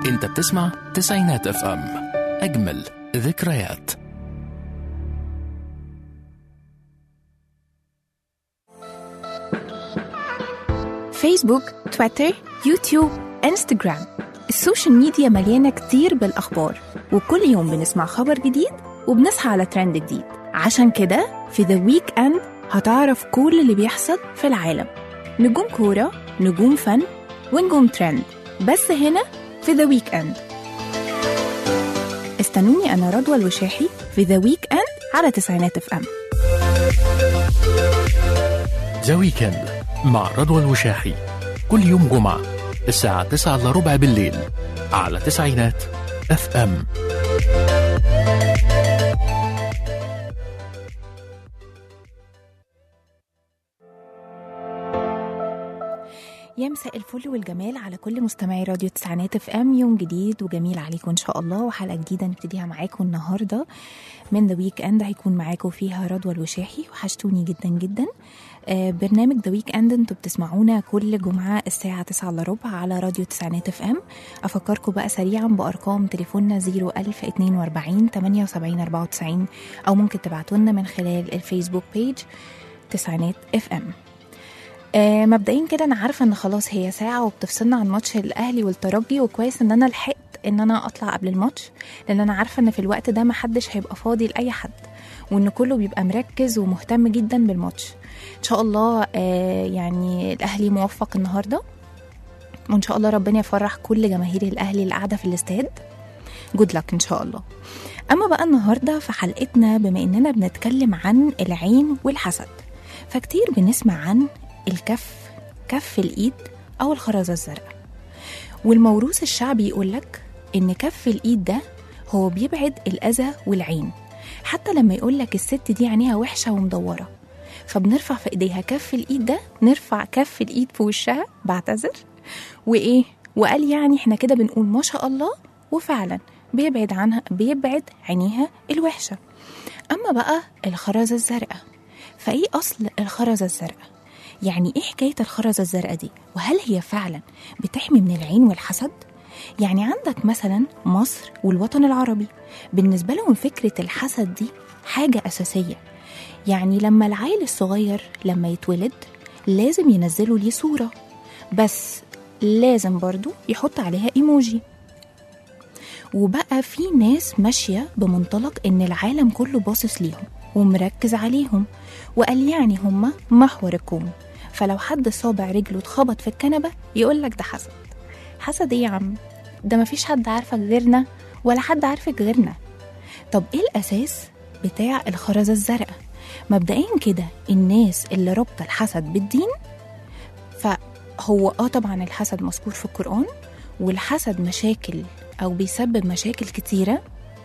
انت بتسمع تسعينات اف ام، اجمل ذكريات. فيسبوك، تويتر، يوتيوب، انستجرام، السوشيال ميديا مليانة كتير بالأخبار، وكل يوم بنسمع خبر جديد وبنصحى على ترند جديد. عشان كده في ذا ويك اند هتعرف كل اللي بيحصل في العالم، نجوم كورة، نجوم فن، ونجوم ترند، بس هنا في ذا ويك اند. استنوني أنا رضوى الوشاحي في ذا ويك اند على تسعينات اف ام. ذا ويكند مع رضوى الوشاحي، كل يوم جمعة الساعة 9:15 بالليل على تسعينات اف ام. يا مساء الفل والجمال على كل مستمعي راديو تسعينات اف ام. يوم جديد وجميل عليكم ان شاء الله، وحلقه جديده نبتديها معاكم النهارده من ذا ويك اند. هيكون معاكم فيها رضوى الوشاحي، وحشتوني جدا جدا. برنامج ذا ويك اند انتوا بتسمعونا كل جمعه الساعه 9:15 على راديو تسعينات اف ام. افكركم بقى سريعا بارقام تليفوننا 01042 78 94، او ممكن تبعتوا لنا من خلال الفيسبوك بيج تسعينات اف ام. مبدئيا كده انا عارفه ان خلاص هي ساعه وبتفصلنا عن ماتش الاهلي والترجي، وكويس ان انا لحقت ان انا اطلع قبل الماتش، لان انا عارفه ان في الوقت ده محدش هيبقى فاضي لاي حد، وان كله بيبقى مركز ومهتم جدا بالماتش. ان شاء الله يعني الاهلي موفق النهارده، وان شاء الله ربنا يفرح كل جماهير الاهلي اللي قاعده في الاستاد. جود لك ان شاء الله. اما بقى النهارده في حلقتنا، بما اننا بنتكلم عن العين والحسد، فكتير بنسمع عن كف الإيد أو الخرزة الزرقاء، والموروث الشعبي يقولك إن كف الإيد ده هو بيبعد الأذى والعين. حتى لما يقولك الست دي عينيها وحشة ومدورة، فبنرفع في إيديها كف الإيد ده، نرفع كف الإيد في وشها، بعتذر، وإيه، وقال يعني إحنا كده بنقول ما شاء الله، وفعلا بيبعد عينيها الوحشة. أما بقى الخرزة الزرقاء، فإيه أصل الخرزة الزرقاء؟ يعني إيه حكاية الخرزة الزرقاء دي؟ وهل هي فعلا بتحمي من العين والحسد؟ يعني عندك مثلا مصر والوطن العربي، بالنسبة لهم فكرة الحسد دي حاجة أساسية. يعني لما العيل الصغير لما يتولد لازم ينزلوا ليه صورة، بس لازم برضو يحط عليها إيموجي. وبقى في ناس ماشية بمنطلق إن العالم كله باصص ليهم ومركز عليهم، وقال يعني هما محور الكون، فلو حد صابع رجله اتخبط في الكنبة يقولك ده حسد. حسد ايه يا عم؟ ده مفيش حد عارفك غيرنا، ولا حد عارفك غيرنا. طب ايه الأساس بتاع الخرزة الزرقاء؟ مبدئيا كده الناس اللي ربط الحسد بالدين، فهو طبعا الحسد مذكور في القرآن، والحسد مشاكل أو بيسبب مشاكل كتيرة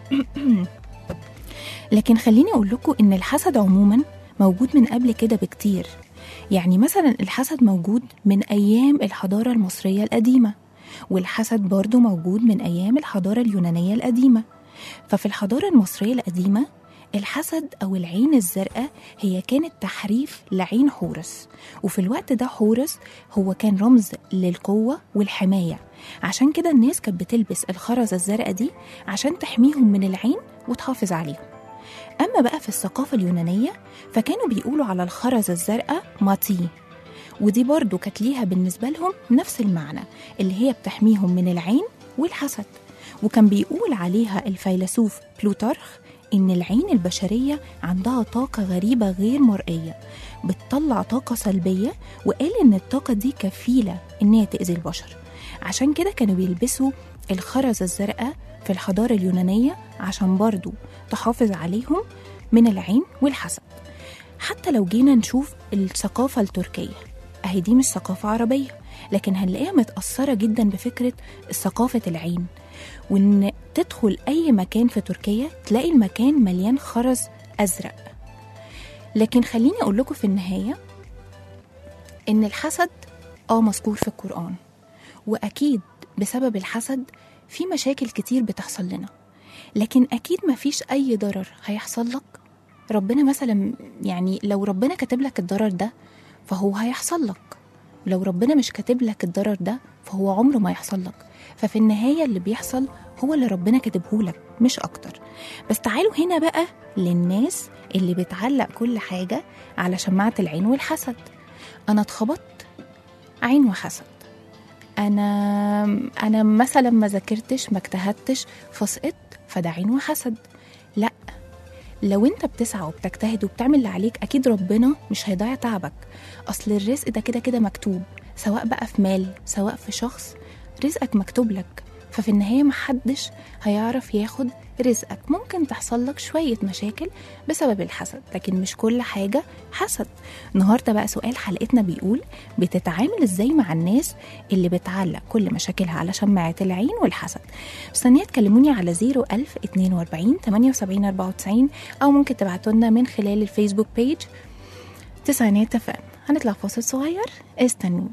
لكن خليني أقول لكم إن الحسد عموما موجود من قبل كده بكتير. يعني مثلا الحسد موجود من أيام الحضارة المصرية القديمة، والحسد برضو موجود من أيام الحضارة اليونانية القديمة. ففي الحضارة المصرية القديمة الحسد أو العين الزرقاء هي كانت تحريف لعين حورس، وفي الوقت ده حورس هو كان رمز للقوة والحماية، عشان كده الناس كانت بتلبس الخرزة الزرقاء دي عشان تحميهم من العين وتحافظ عليهم. أما بقى في الثقافة اليونانية فكانوا بيقولوا على الخرزة الزرقاء ماتي، ودي برضو كانت ليها بالنسبة لهم نفس المعنى، اللي هي بتحميهم من العين والحسد. وكان بيقول عليها الفيلسوف بلوتارخ إن العين البشرية عندها طاقة غريبة غير مرئية، بتطلع طاقة سلبية، وقال إن الطاقة دي كفيلة إنها تأذي البشر. عشان كده كانوا بيلبسوا الخرزة الزرقاء في الحضارة اليونانية عشان برضو تحافظ عليهم من العين والحسد. حتى لو جينا نشوف الثقافة التركية، أهي دي مش ثقافة عربية، لكن هنلاقيها متأثرة جدا بفكرة ثقافة العين، وإن تدخل أي مكان في تركيا تلاقي المكان مليان خرز أزرق. لكن خليني أقول لكم في النهاية إن الحسد مذكور في القرآن، وأكيد بسبب الحسد في مشاكل كتير بتحصل لنا، لكن أكيد ما فيش أي ضرر هيحصل لك. ربنا مثلا يعني لو ربنا كتب لك الضرر ده فهو هيحصل لك، ولو ربنا مش كاتب لك الضرر ده فهو عمره ما يحصل لك. ففي النهاية اللي بيحصل هو اللي ربنا كاتبهولك مش أكتر. بس تعالوا هنا بقى للناس اللي بتعلق كل حاجة على شماعة العين والحسد. أنا اتخبطت عين وحسد، أنا مثلا ما ذاكرتش ما اجتهدتش فسقطت فده عين وحسد. لا، لو انت بتسعى وبتجتهد وبتعمل اللي عليك أكيد ربنا مش هيضيع تعبك. أصل الرزق ده كده كده مكتوب، سواء بقى في مال سواء في شخص، رزقك مكتوب لك. ففي النهاية محدش هيعرف ياخد رزقك. ممكن تحصل لك شوية مشاكل بسبب الحسد، لكن مش كل حاجة حسد. النهاردة بقى سؤال حلقتنا بيقول بتتعامل ازاي مع الناس اللي بتعلق كل مشاكلها على شماعة العين والحسد؟ مستنية تكلموني على 01042 78 94 أو ممكن تبعتولنا من خلال الفيسبوك بيج تسعينات اف ام. هنطلع فاصل صغير، استنوني.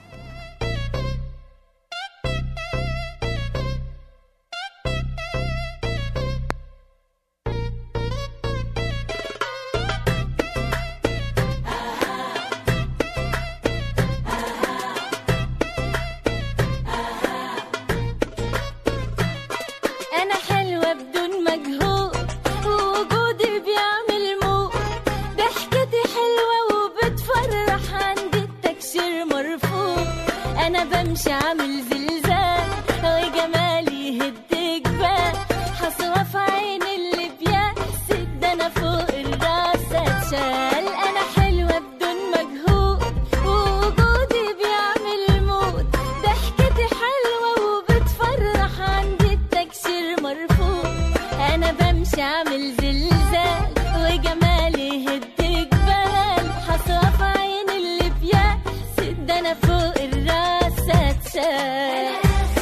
بمشي عامل زلزال وجمالي يهد جبال، حصوة في عين اللي بيحسد، ده انا فوق الراس اتشال. انا حلوة بدون مجهود ووجودي بيعمل موت، ضحكتي حلوة وبتفرح عندي التكشير مرفوض. انا بمشي عامل زلزال وجمالي يهد جبال، حصوة في عين اللي بيحسد، ده انا فوق الراس اتشال.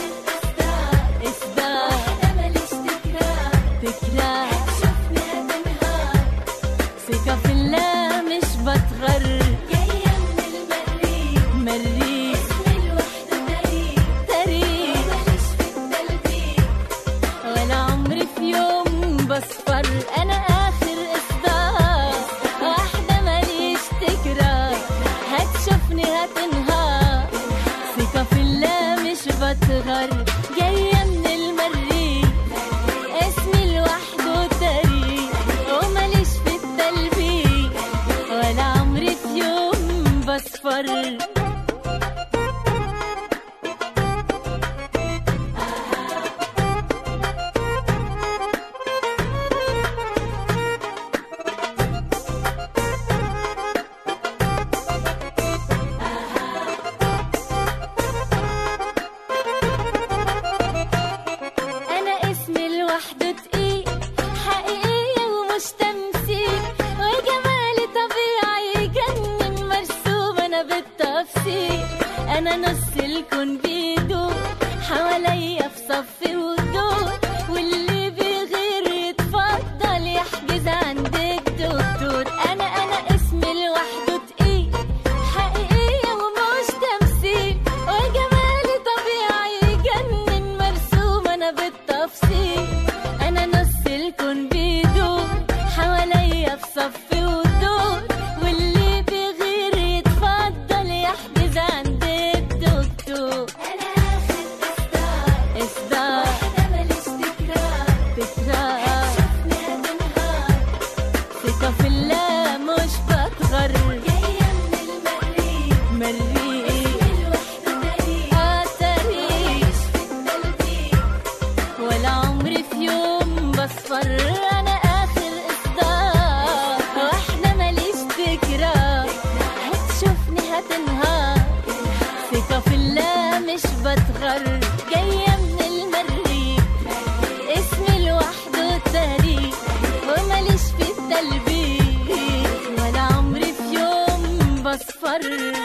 إصدار واحدة ماليش تكرار هتشوفني هتنهار، ثقة في الله مش بتغر، جاية من المريخ اسمي لوحده تاريخ ماليش في التلبيك ولا عمري في يوم بصفر. أنا آخر إصدار واحدة ماليش تكرار هتشوفني هتنهار، ثقة في الله مش بتغر، جاية من المريخ اسمي لوحده تاريخ وماليش في التلبيك ولا عمري في يوم بصفر. أنا نص الكون بيدور حواليا في صف ودور، واللي بيغير يتفضل يحجز عند الدكتور. أنا اسمي لوحده تقيل حقيقية ومش تمثيل، وجمالي طبيعي يجنن مرسوم أنا بالتفصيل. أنا نص الكون بيدور حواليا في صف ودور، واللي بيغير يتفضل يحجز عند الدكتور. أنا آخر إصدار واحدة ماليش تكرار شوفني هتنهار، ثقة في الله مش بتغر، جاية من المريخ اسمي لوحده تاريخ ماليش في التلبيك ولا عمري في يوم بصفر. أنا آخر إصدار واحدة ماليش تكرار هتشوفني هتنهار، ثقة في الله مش بتغر، جاية من المريخ اسمي لوحده تاريخ وماليش في التلبيك ولا عمري في يوم بصفر.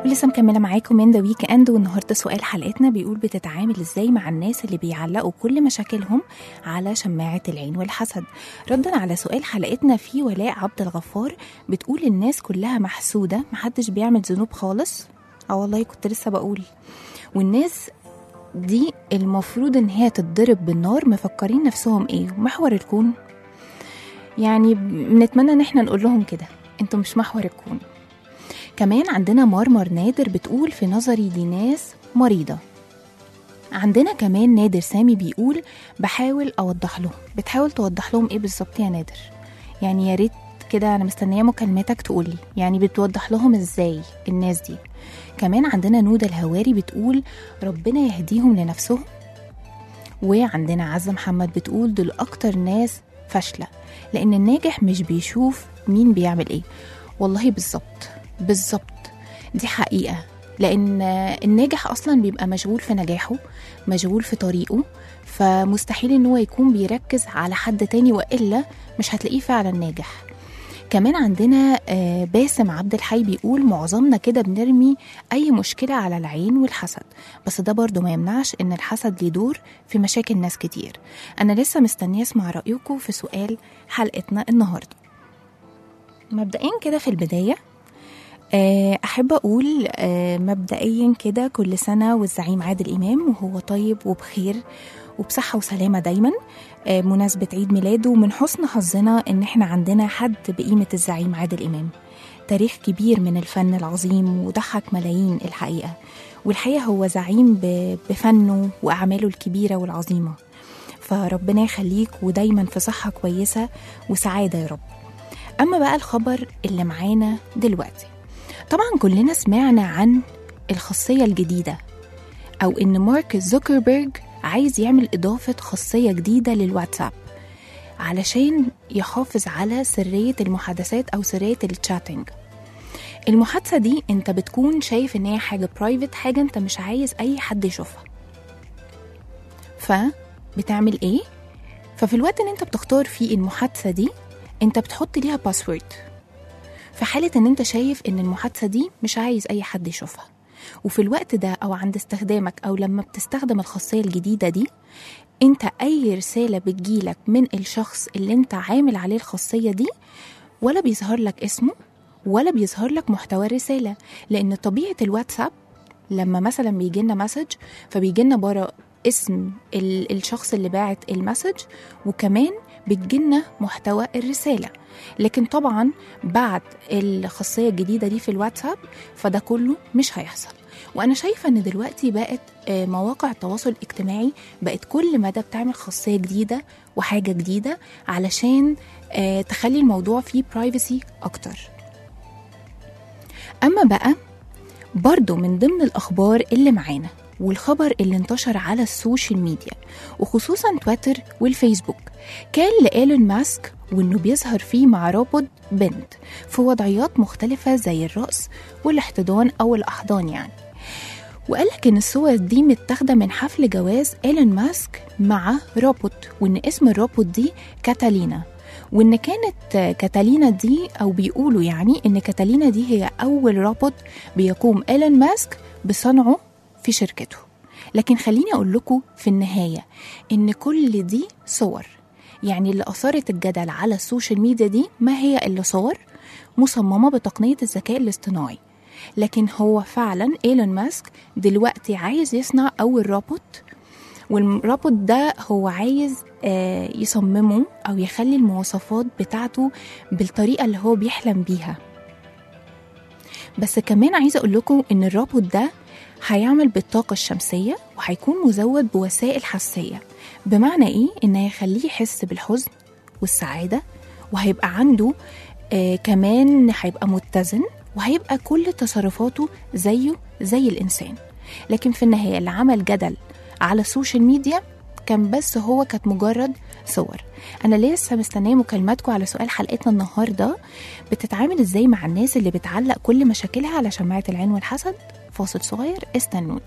ولسه مكملة معاكم من ذا ويك اند، والنهاردة سؤال حلقتنا بيقول بتتعامل ازاي مع الناس اللي بيعلقوا كل مشاكلهم على شماعة العين والحسد. ردا على سؤال حلقتنا في ولاء عبد الغفار بتقول الناس كلها محسودة، محدش بيعمل ذنوب خالص. والله كنت لسه بقول، والناس دي المفروض ان هي تتضرب بالنار، مفكرين نفسهم ايه محور الكون؟ يعني بنتمنى ان احنا نقول لهم كده، انتوا مش محور الكون. كمان عندنا مرمر نادر بتقول في نظري دي ناس مريضة. عندنا كمان نادر سامي بيقول بحاول أوضح لهم. بتحاول توضح لهم إيه بالظبط يا نادر؟ يعني يا ريت كده، أنا مستنية مكالمتك تقولي يعني بتوضح لهم إزاي الناس دي. كمان عندنا نودة الهواري بتقول ربنا يهديهم لنفسهم. وعندنا عزة محمد بتقول دول أكتر ناس فاشلة، لأن الناجح مش بيشوف مين بيعمل إيه. والله بالظبط دي حقيقة، لأن الناجح أصلا بيبقى مشغول في نجاحه، مشغول في طريقه، فمستحيل إن هو يكون بيركز على حد تاني، وإلا مش هتلاقيه فعلا ناجح. كمان عندنا باسم عبد الحي بيقول معظمنا كده بنرمي أي مشكلة على العين والحسد، بس ده برضو ما يمنعش إن الحسد ليه دور في مشاكل ناس كتير. أنا لسه مستنية أسمع رأيكم في سؤال حلقتنا النهاردة. مبدئيا كده في البداية أحب أقول مبدئيا كده كل سنة والزعيم عادل إمام وهو طيب وبخير وبصحة وسلامة دايما، مناسبة عيد ميلاده. ومن حسن حظنا إن احنا عندنا حد بقيمة الزعيم عادل إمام، تاريخ كبير من الفن العظيم وضحك ملايين الحقيقة، والحقيقة هو زعيم بفنه وأعماله الكبيرة والعظيمة، فربنا يخليك ودايما في صحة كويسة وسعادة يا رب. أما بقى الخبر اللي معانا دلوقتي، طبعا كلنا سمعنا عن الخاصية الجديدة، أو إن مارك زوكربيرج عايز يعمل إضافة خاصية جديدة للواتساب علشان يحافظ على سرية المحادثات أو سرية الشاتنج. المحادثة دي انت بتكون شايف ان هي حاجة برايفت، حاجة انت مش عايز اي حد يشوفها، فبتعمل ايه؟ ففي الوقت ان انت بتختار فيه المحادثة دي انت بتحط ليها باسورد، في حالة ان انت شايف ان المحادثة دي مش عايز اي حد يشوفها. وفي الوقت ده او عند استخدامك او لما بتستخدم الخاصية الجديدة دي، انت اي رسالة بتجيلك من الشخص اللي انت عامل عليه الخاصية دي ولا بيظهر لك اسمه ولا بيظهر لك محتوى الرسالة، لان طبيعة الواتساب لما مثلا بيجينا مسج فبيجينا برا اسم الشخص اللي باعت المسج وكمان بتجينا محتوى الرسالة. لكن طبعا بعد الخاصية الجديدة دي في الواتساب فده كله مش هيحصل. وأنا شايفة أن دلوقتي بقت مواقع التواصل الاجتماعي بقت كل مدى بتعمل خاصية جديدة وحاجة جديدة علشان تخلي الموضوع فيه برايفسي أكتر. أما بقى برضو من ضمن الأخبار اللي معانا والخبر اللي انتشر على السوشيال ميديا وخصوصا تويتر والفيسبوك، كان لإيلون ماسك وإنه بيظهر فيه مع روبوت بنت في وضعيات مختلفة زي الرقص والاحتضان أو الأحضان يعني. وقالك إن الصور دي متاخدة من حفل جواز إيلون ماسك مع روبوت، وإن اسم الروبوت دي كاتالينا، وإن كانت كاتالينا دي أو بيقولوا يعني إن كاتالينا دي هي أول روبوت بيقوم إيلون ماسك بصنعه في شركته. لكن خليني أقول لكم في النهاية إن كل دي صور، يعني اللي أثارت الجدل على السوشيال ميديا دي ما هي إلا صور مصممة بتقنية الذكاء الاصطناعي. لكن هو فعلا إيلون ماسك دلوقتي عايز يصنع أول روبوت، والروبوت ده هو عايز يصممه أو يخلي المواصفات بتاعته بالطريقة اللي هو بيحلم بيها. بس كمان عايزة أقول لكم إن الروبوت ده هيعمل بالطاقة الشمسية وهيكون مزود بوسائل حسية. بمعنى إيه؟ إن هيخليه يحس بالحزن والسعادة، وهيبقى عنده كمان هيبقى متزن، وهيبقى كل تصرفاته زيه زي الإنسان. لكن في النهاية اللي عمل جدل على السوشيال ميديا كان بس هو كانت مجرد صور. أنا لسه مستنية مكالماتكم على سؤال حلقتنا النهاردة، بتتعامل إزاي مع الناس اللي بتعلق كل مشاكلها على شماعة العين والحسد؟ فاصل صغير استنون.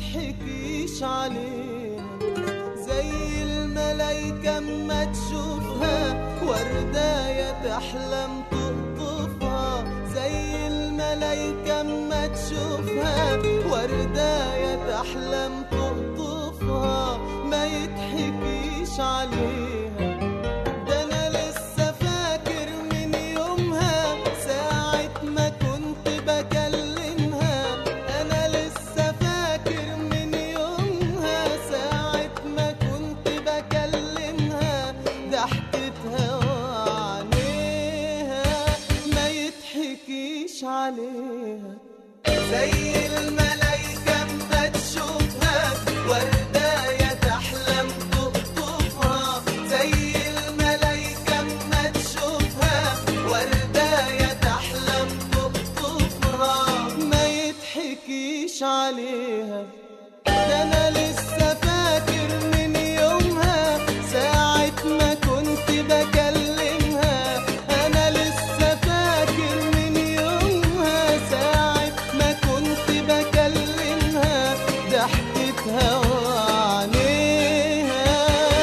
يضحكيش عليها، زي الملايكة اما تشوفها ورداية تحلم تقطفها، زي الملايكة اما تشوفها ورداية تحلم تقطفها، ما يضحكيش عليها. ده انا لسه فاكر من يومها ساعة ما كنت بكلمها، انا لسه فاكر من يومها ساعة ما كنت بكلمها، ضحكتها وعينيها ما يضحكيش عليها، زي الملايكة اما تشوفها ورداية تحلم تقطفها، زي الملايكة اما تشوفها ورداية تحلم تقطفها، ما يضحكيش عليها. ده انا لسه فاكر من يومها ساعة ما كنت بكلمها، انا لسه فاكر من يومها ساعة ما كنت بكلمها، ضحكتها وعينيها.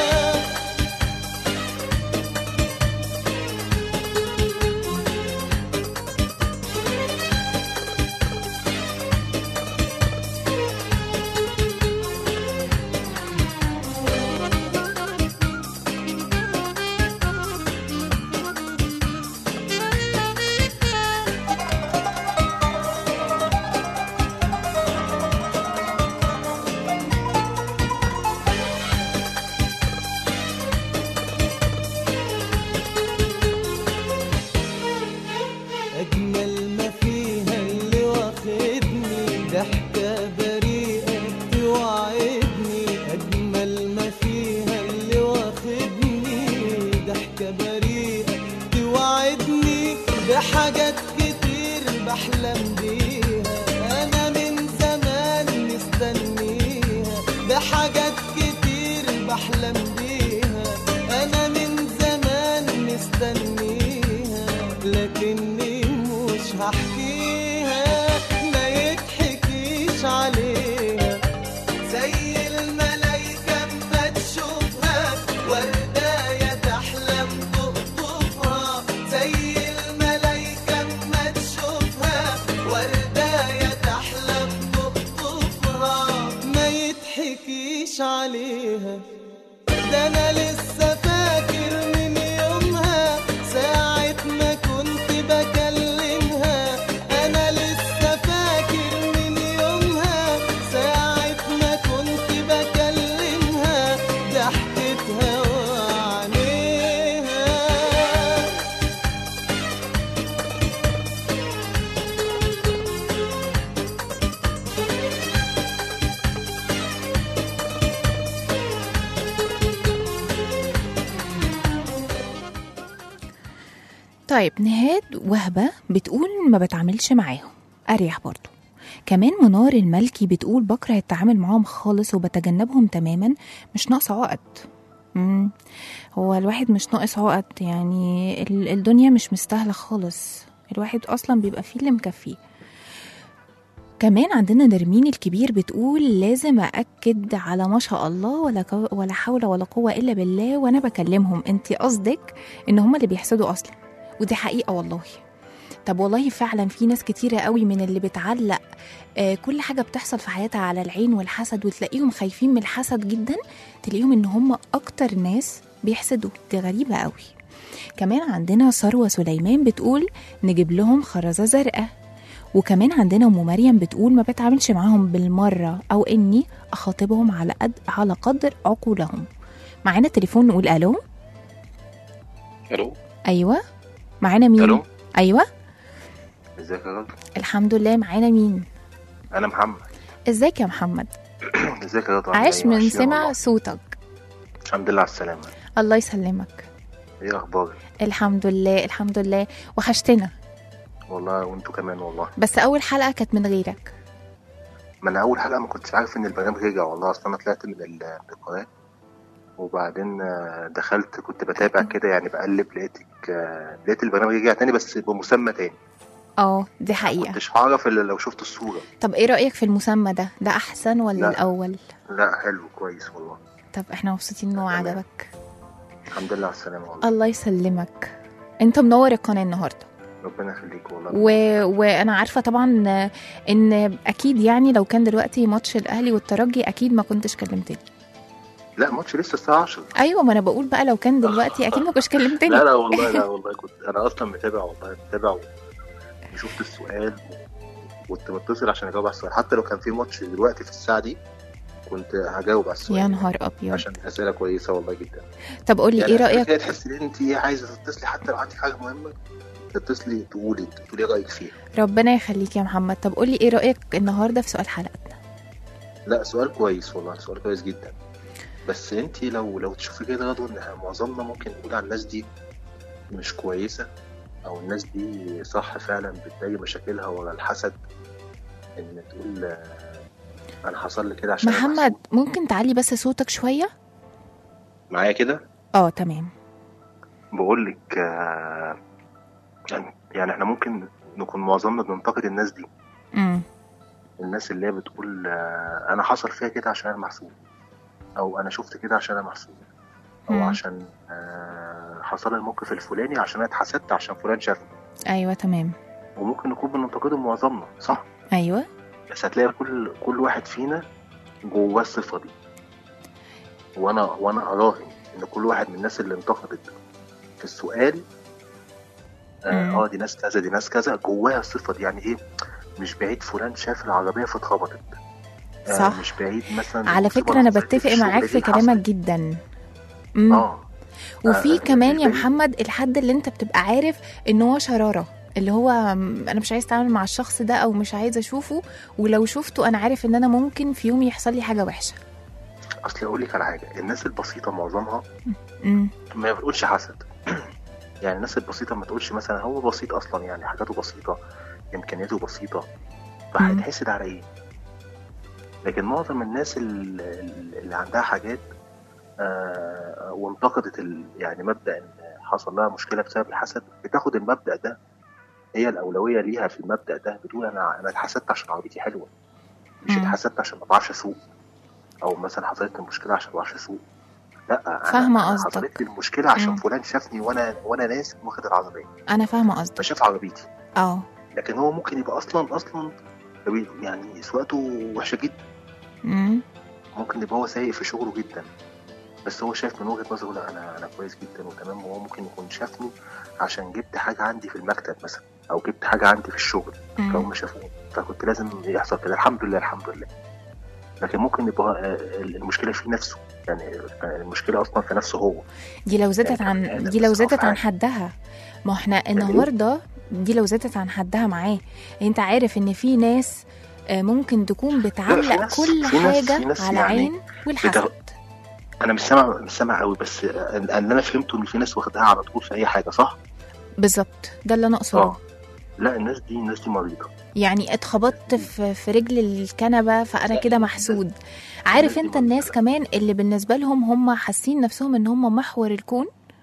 أجمل ما فيها اللي واخدني ضحكة بريئة توعدني، أجمل ما فيها اللي واخدني ضحكة بريئة توعدني بحاجات كتير بحلم بيها، أنا من زمان مستنيها، بحاجات كتير بحلم بيها، أنا من زمان مستنيها، لكني مش هحكيها ما يضحكيش عليها، زي الملايكة اما تشوفها ورداية تحلم تقطفها، زي الملايكة اما تشوفها ورداية تحلم تقطفها، ما يضحكيش عليها. ده انا لسه فاكر من يومها ساعة ما كنت بكلمها، انا لسه فاكر من يومها ساعة ما كنت بكلمها، ضحكتها وعينيها. طيب نهاد وهبة بتقول ما بتعاملش معاهم، أريح برضو. كمان منار الملكي بتقول بكره التعامل معاهم خالص وبتجنبهم تماما، مش ناقص عقد. هو الواحد مش ناقص عقد، يعني الدنيا مش مستاهلة خالص، الواحد أصلا بيبقى فيه اللي مكفيه. كمان عندنا نرمين الكبير بتقول لازم أأكد على ما شاء الله ولا حول ولا قوة إلا بالله وأنا بكلمهم، انتي قصدك إن هما اللي بيحسدوا أصلا، ودي حقيقة والله. طب والله فعلا في ناس كتيرة قوي من اللي بتعلق كل حاجة بتحصل في حياتها على العين والحسد، وتلاقيهم خايفين من الحسد جدا، تلاقيهم إن هم أكتر ناس بيحسدوا، دي غريبة قوي. كمان عندنا ثروة سليمان بتقول نجيب لهم خرزة زرقاء. وكمان عندنا أم مريم بتقول ما بتعاملش معاهم بالمرة، أو إني أخاطبهم على قدر عقولهم. معانا تليفون، نقول ألو. الو. أيوة معانا مين؟ الو. أيوة ازيك يا راجل؟ الحمد لله. معانا مين؟ انا محمد. ازيك يا محمد؟ ازيك يا راجل؟ عاش من سمع صوتك. الحمد لله على السلامة. الله يسلمك. ايه اخبارك؟ الحمد لله الحمد لله، وحشتنا والله وانتوا كمان والله. بس اول حلقة كانت من غيرك. ما انا اول حلقة ما كنتش عارف ان البرنامج رجع والله، اصلا انا طلعت من القناة وبعدين دخلت كنت بتابع كده يعني بقلب لقيت البرنامج رجع تاني بس بمسمى تاني. دي حقيقة. كنتش هعرف الا لو شفت الصورة. طب ايه رأيك في المسمى ده احسن ولا لا. الاول؟ لا حلو كويس والله. طب احنا مبسوطين انه تمام. عجبك. الحمد لله على السلامة والله. الله يسلمك. انت منور القناة النهاردة. ربنا يخليك والله. وانا عارفة طبعا ان اكيد يعني لو كان دلوقتي ماتش الاهلي والترجي اكيد ما كنتش كلمتني. لا ماتش لسه الساعة 10. ايوه، ما انا بقول بقى لو كان دلوقتي اكيد ما كنتش كلمتني. لا والله، لا والله كنت انا اصلا متابع والله، متابع وشفت السؤال كنت متصل عشان اجاوب على السؤال. حتى لو كان في ماتش دلوقتي في الساعة دي كنت هجاوب على السؤال. يا نهار ابيض. عشان اسئله كويسه والله جدا. طب قولي يعني ايه رايك؟ تحسي ان انت عايزه تتصلي حتى لو عندك حاجه مهمه تتصلي تقولي رايك فيها. ربنا يخليك يا محمد. طب قولي ايه رايك النهارده في سؤال حلقتنا؟ لا سؤال كويس والله، سؤال كويس جدا. بس انت لو تشوفي كده غدوه ان معظمنا ممكن نقول على الناس دي مش كويسه، او الناس دي صح فعلا بتلاقي مشاكلها ورا الحسد، ان تقول انا حصل لي كده عشان محمد ممكن تعلي بس صوتك شويه معايا كده؟ تمام. بقول لك يعني احنا ممكن نكون معظمنا بننتقد الناس دي. الناس اللي هي بتقول انا حصل فيها كده عشان انا محسود، او انا شفت كده عشان انا محسود، او عشان حصل الموقف الفلاني عشان انا اتحسدت عشان فلان شافني. ايوه تمام. وممكن نكون بننتقدهم معظمنا صح. ايوه. بس هتلاقي كل واحد فينا جواه الصفه دي. وانا اراهن ان كل واحد من الناس اللي انتقدت في السؤال دي ناس كذا دي ناس كذا جواها الصفه دي. يعني ايه؟ مش بعيد فلان شاف العربيه فاتخبطت. صح. مش بعيد مثلا. على فكره انا بتفق معاك في كلامك جدا. وفي كمان يا محمد الحد اللي انت بتبقى عارف ان هو شراره، اللي هو انا مش عايز اتعامل مع الشخص ده او مش عايز اشوفه، ولو شفته انا عارف ان انا ممكن في يوم يحصل لي حاجه وحشه. اصل اقول لك على حاجه، الناس البسيطه معظمها ما بتقولش حسد. يعني الناس البسيطه ما تقولش مثلا هو بسيط اصلا، يعني حاجاته بسيطه، امكانياته بسيطه، فهيتحسد على ايه؟ لكن معظم الناس اللي عندها حاجات وانتقدت يعني مبدا ان حصل لها مشكله بسبب الحسد، بتاخد المبدا ده هي الاولويه ليها في المبدا ده. بتقول انا اتحسدت عشان عربيتي حلوه، مش اتحسدت عشان ما بعرفش اسوق، او مثلا حصلت لي مشكله عشان ما بعرفش اسوق. لا، فاهمه قصدك. حصلت لي المشكله عشان فلان شافني وانا ناس واخد العربيه. انا فاهمه قصدك. فشاف عربيتي. لكن هو ممكن يبقى اصلا يعني سواقته وحشه جدا. ممكن يبقى هو سيء في شغله جدا، بس هو شايف من وجهه نظره لا انا كويس جدا وتمام. وهو ممكن يكون شافني عشان جبت حاجه عندي في المكتب مثلا، او جبت حاجه عندي في الشغل، فهم شافوني فكنت لازم يحصل كده. الحمد لله. لكن ممكن يبقى المشكله في نفسه، يعني المشكله اصلا في نفسه هو. دي لو زادت عن حدها. ما احنا النهارده دي لو زادت عن حدها معاه. انت عارف ان في ناس ممكن تكون بتعلق كل حاجه على عين والحسد. انا مش سامع قوي، بس اللي انا فهمته ان في ناس واخدها على طول في اي حاجه. صح بالظبط، ده اللي انا اقصده. لا الناس دي مريضه. يعني اتخبطت في رجل الكنبه فانا كده محسود. عارف انت الناس كمان اللي بالنسبه لهم هم حاسين نفسهم ان هم محور الكون.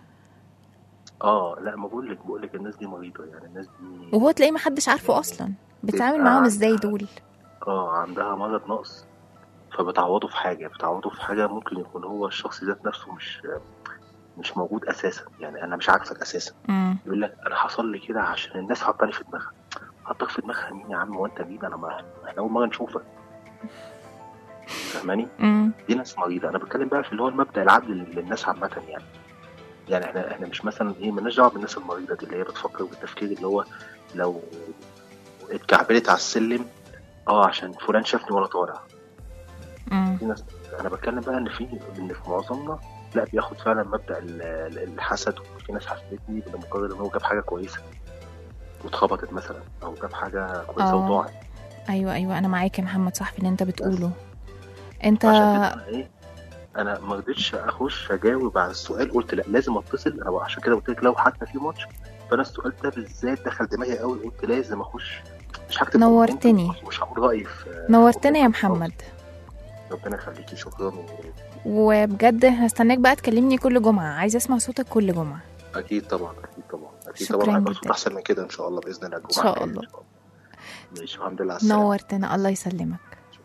لا ما بقول لك الناس دي مريضه. يعني الناس دي وهو تلاقيه ما حدش عارفه اصلا. بتتعامل معاهم ازاي دول؟ عندها مرض نقص، فبتعوضه في حاجه ممكن يكون هو الشخص ذات نفسه مش موجود اساسا. يعني انا مش عارفك اساسا. يقول لك انا حصل لي كده عشان الناس حطاني في دماغها. حطك في دماغها مين يا عم؟ وانت مين؟ احنا اول مره نشوفك. فاهماني؟ دي ناس مريضه. انا بتكلم بقى في اللي هو المبدا العدل للناس عامه. يعني احنا مش مثلا مالناش دعوه بالناس المريضه دي اللي هي بتفكر بالتفكير اللي هو لو اتكعبلت على السلم عشان فلان شافني وانا طالع. في ناس. انا بتكلم بقى ان في معظمنا لا بياخد فعلا مبدا الحسد. وفي ناس حسدتني بمجرد ان هو جاب حاجه كويسه واتخبطت مثلا، او جاب حاجه كويسه وضاعت. ايوه انا معاك يا محمد، صح في اللي انت بتقوله. انت انا ما رضيتش اخش اجاوب على السؤال، قلت لا لازم اتصل. انا عشان كده قلت لك لو حتى في ماتش، فانا السؤال ده بالذات دخل دماغي قوي. قلت لازم اخش. مش هكتب. نورتني. مش هقول رايي نورتني يا محمد. ربنا يخليكي. شكرا. وبجد هستناك بقى تكلمني كل جمعه. عايزه اسمع صوتك كل جمعه. اكيد طبعا اكيد طبعا اكيد شكراً طبعا، هيبقى جداً. صوت احسن من كده ان شاء الله باذن الله. إن شاء الله. ماشي، الحمد لله على السلامه. نورتنا، الله يسلمك.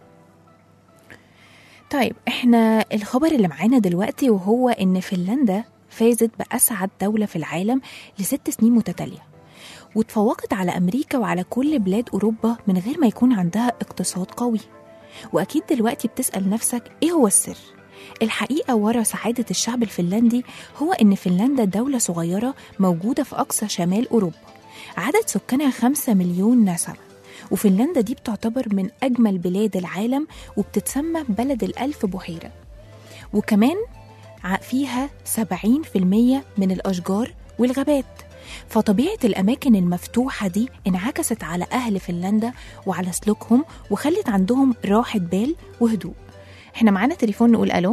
طيب احنا الخبر اللي معانا دلوقتي وهو ان فنلندا فازت بأسعد دولة في العالم ل6 سنين متتالية، وتفوقت على أمريكا وعلى كل بلاد أوروبا من غير ما يكون عندها اقتصاد قوي. وأكيد دلوقتي بتسأل نفسك إيه هو السر؟ الحقيقة ورا سعادة الشعب الفنلندي هو إن فنلندا دولة صغيرة موجودة في أقصى شمال أوروبا، عدد سكانها 5 مليون نسمة، وفنلندا دي بتعتبر من أجمل بلاد العالم وبتتسمى بلد الألف بحيرة، وكمان فيها 70% من الأشجار والغابات. فطبيعة الأماكن المفتوحة دي انعكست على أهل فنلندا وعلى سلوكهم وخلت عندهم راحة بال وهدوء. احنا معانا تليفون، نقول ألو.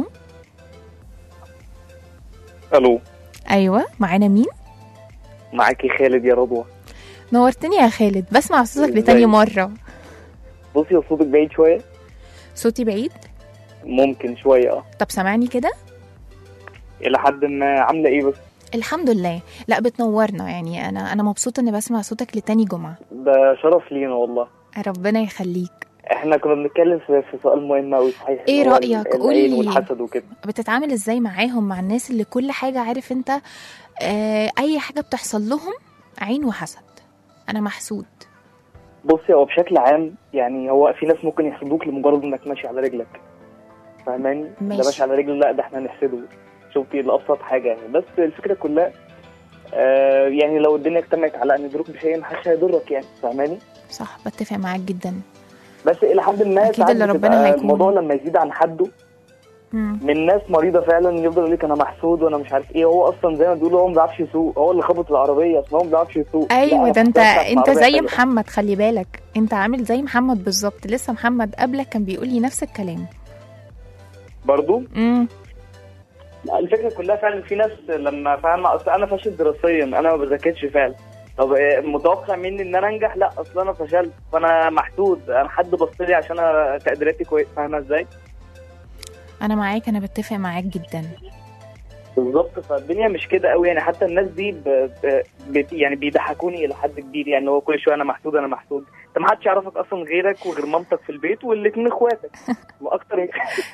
الو، أيوة، معانا مين؟ معاكي خالد يا رضوى. نورتني يا خالد، بسمع صوتك ازاي؟ لتاني مرة. بصي يا صوتك بعيد شويه. صوتي بعيد؟ ممكن شويه. طب سامعني كده؟ الى حد ما. عامله ايه بس؟ الحمد لله. لا بتنورنا، يعني انا مبسوطه اني بسمع صوتك لتاني جمعه. ده شرف لينا والله. ربنا يخليك. احنا كنا بنتكلم في سؤال مهم قوي، صحيح؟ ايه اللي هو رأيك؟ العين قولي. والحسد وكده. بتتعامل ازاي معاهم، مع الناس اللي كل حاجه عارف انت اي حاجه بتحصل لهم عين وحسد؟ انا محسود. بصي، هو بشكل عام يعني هو في ناس ممكن يحسدوك لمجرد انك ماشي على رجلك، فاهماني؟ ده ماشي. ماشي على رجله، لا ده احنا نحسده. شوفي الابسط حاجه يعني، بس الفكره كلها يعني لو الدنيا اجتمعت على ان يضرك بشيء محدش هيضرك، يعني فاهماني؟ صح، بتفق معاك جدا. بس الى حد ما أكيد ساعات اللي ربنا بتبقى هيكون. الموضوع لما يزيد عن حده من ناس مريضه فعلا، يفضل يقول لك انا محسود وانا مش عارف ايه. هو اصلا زي ما بيقولوا هو ما بيعرفش يسوق، هو اللي خبط العربيه، اصلا هو ما بيعرفش يسوق. ايوه، لا، ده انت أنا بتاعت زي العربية محمد، خلي بالك انت عامل زي محمد بالظبط. لسه محمد قبلك كان بيقول لي نفس الكلام برضو. امم لا، الفكره كلها فعلا في ناس لما فاهم، اصل انا فاشل دراسيا، انا ما بذاكرش فعلا. طب متوقع مني ان انا انجح؟ لا، اصل انا فشلت فانا محدود، انا حد بص لي عشان انا تقديراتي كويس، فاهمه ازاي؟ انا معاك، انا بتفق معاك جدا. بالظبط. فالدنيا مش كده قوي يعني. حتى الناس دي يعني بيضحكوني الى حد كبير، يعني هو كل شويه انا محسود انا محسود. انت ما حدش يعرفك اصلا غيرك وغير مامتك في البيت والاثنين اخواتك واكتر من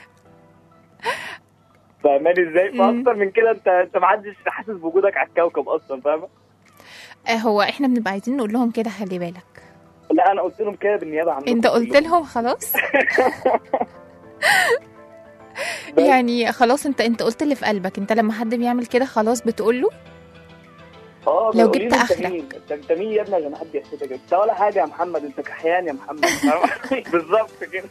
فاهماني ازاي؟ فاكتر من كده انت ما حدش حاسس بوجودك على الكوكب اصلا، فاهمه؟ هو احنا بنبقى عايزين نقول لهم كده، خلي بالك. لا، انا قلت لهم كده بالنيابه عنكم. انت قلت لهم خلاص؟ يعني خلاص، انت قلت اللي في قلبك. انت لما حد بيعمل كده خلاص بتقول له لو جبت اخرك. انت مين يا ابني عشان حد يحسدك؟ انت ولا حاجه يا محمد، انت كحيان يا محمد. بالظبط كده.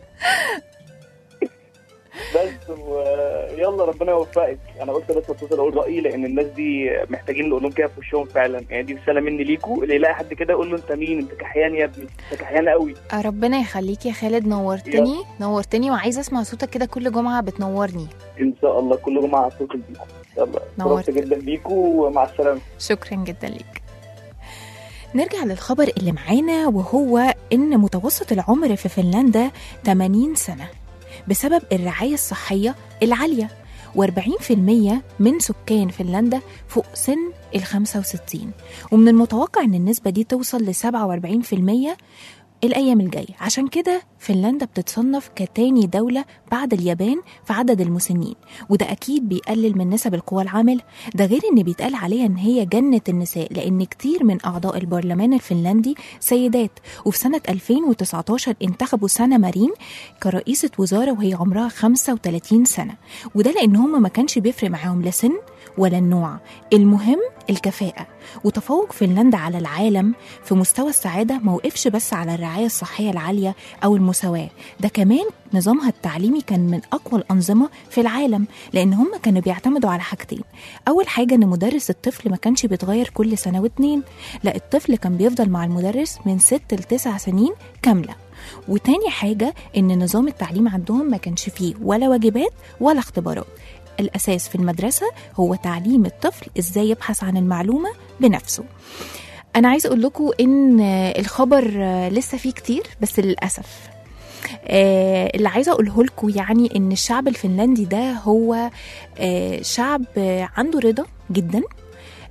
بس يلا ربنا يوفقك. انا قلت بس اتصل اقول رايي، لان الناس دي محتاجين نقول لهم كده في وشهم فعلا. يعني دي رساله مني ليكوا، اللي يلاقي حد كده يقول له انت مين، انت كحيان يا ابني، انت كحيان قوي. ربنا يخليك يا خالد، نورتني وعايزه اسمع صوتك كده كل جمعه، بتنورني ان شاء الله كل جمعه اتصل بيكم. يلا، نورت جدا بيكوا ومع السلامه. شكرا جدا ليك. نرجع للخبر اللي معانا، وهو ان متوسط العمر في فنلندا 80 سنه بسبب الرعاية الصحية العالية، و40% من سكان فنلندا فوق سن 65، ومن المتوقع أن النسبة دي توصل ل 47% الأيام الجاية. عشان كده فنلندا بتتصنف كتاني دولة بعد اليابان في عدد المسنين، وده أكيد بيقلل من نسب القوى العاملة. ده غير إن بيتقال عليها إن هي جنة النساء، لأن كتير من أعضاء البرلمان الفنلندي سيدات. وفي سنة 2019 انتخبوا سانا مارين كرئيسة وزارة وهي عمرها 35 سنة، وده لأن هم ما كانش بيفرق معاهم لا سن ولا النوع، المهم الكفاءة. وتفوق فنلندا على العالم في مستوى السعادة موقفش بس على الرعاية الصحية العالية أو المساواة، ده كمان نظامها التعليمي كان من أقوى الأنظمة في العالم، لأن هم كانوا بيعتمدوا على حاجتين. أول حاجة أن مدرس الطفل ما كانش بيتغير كل سنة و2، لا الطفل كان بيفضل مع المدرس من 6 ل 9 سنين كاملة. وتاني حاجة أن نظام التعليم عندهم ما كانش فيه ولا واجبات ولا اختبارات. الأساس في المدرسة هو تعليم الطفل إزاي يبحث عن المعلومة بنفسه. أنا عايز أقول لكم إن الخبر لسه فيه كتير، بس للأسف اللي عايزة أقوله لكم يعني إن الشعب الفنلندي ده هو شعب عنده رضا جدا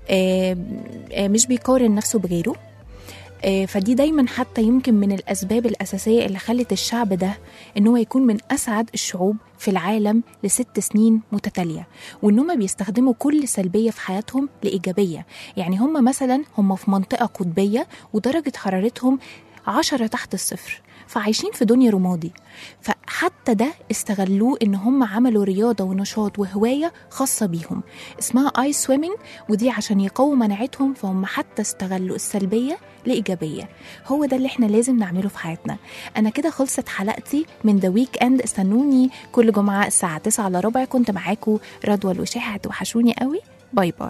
مش بيقارن نفسه بغيره. فدي دايما حتى يمكن من الأسباب الأساسية اللي خلت الشعب ده إن هو يكون من أسعد الشعوب في العالم ل6 سنين متتالية، وإنهم بيستخدموا كل سلبية في حياتهم لإيجابية. يعني هم مثلا هم في منطقة قطبية ودرجة حرارتهم 10 تحت الصفر، فعايشين في دنيا رمادي، فحتى ده استغلوه ان هم عملوا رياضة ونشاط وهواية خاصة بيهم اسمها ايس سويمنج، ودي عشان يقووا مناعتهم، فهم حتى استغلوا السلبية لإيجابية. هو ده اللي احنا لازم نعمله في حياتنا. انا كده خلصت حلقتي من ذا ويك اند. استنوني كل جمعة الساعة 9:15. كنت معاكم رضوى الوشاحي، هتوحشوني قوي. باي باي.